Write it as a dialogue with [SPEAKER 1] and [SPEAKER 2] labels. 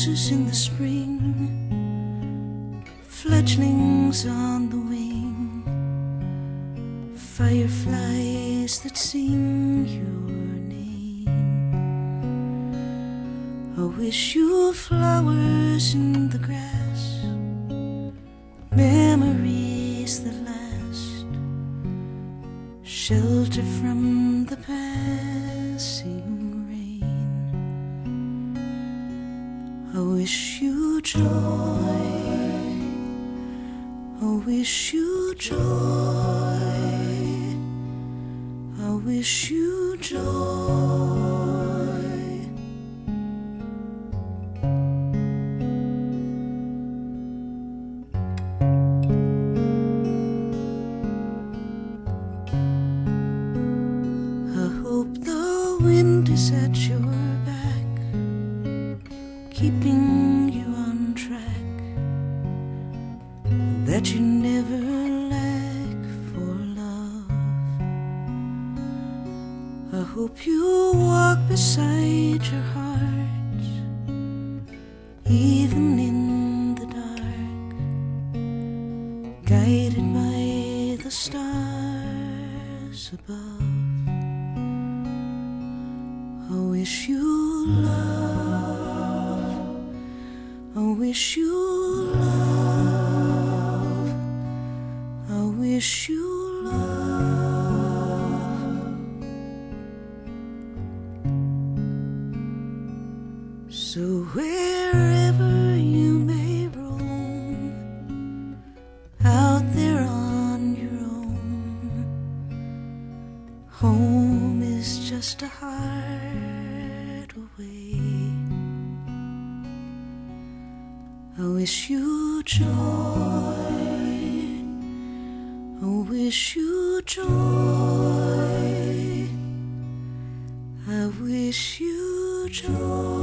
[SPEAKER 1] roses in the spring, fledglings on the wing, fireflies that sing your name. I wish you flowers in the grass, memories that last, shelter from the passing rain. I wish you joy, I wish you joy, I wish you joy. I hope the wind is at your back, keeping you on track, that you never lack for love. I hope you walk beside your heart, even in the dark, guided by the stars above. I wish you love, I wish you love, I wish you love. So wherever you may roam, out there on your own, home is just a heart away. I wish you joy, I wish you joy, I wish you joy.